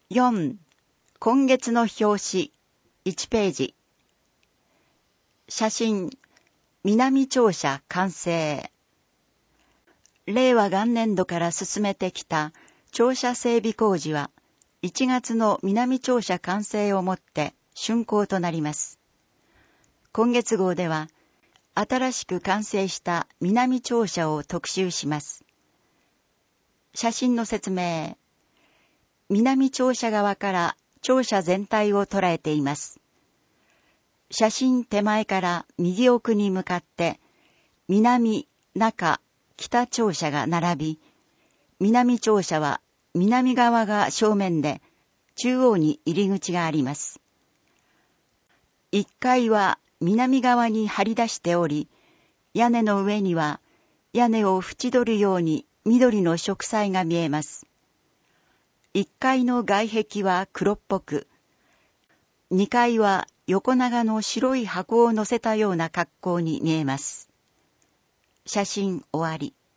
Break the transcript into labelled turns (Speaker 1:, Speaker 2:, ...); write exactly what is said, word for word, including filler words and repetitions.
Speaker 1: よん. 今月の表紙いちページ。写真、南庁舎完成。令和元年度から進めてきた庁舎整備工事はいちがつの南庁舎完成をもって竣工となります。今月号では新しく完成した南庁舎を特集します。写真の説明。南庁舎側から庁舎全体を捉えています。写真手前から右奥に向かって南、中、北庁舎が並び、南庁舎は南側が正面で中央に入り口があります。いっかいは南側に張り出しており、屋根の上には屋根を縁取るように緑の植栽が見えます。いっかいの外壁は黒っぽく、にかいは横長の白い箱を乗せたような格好に見えます。写真終わり。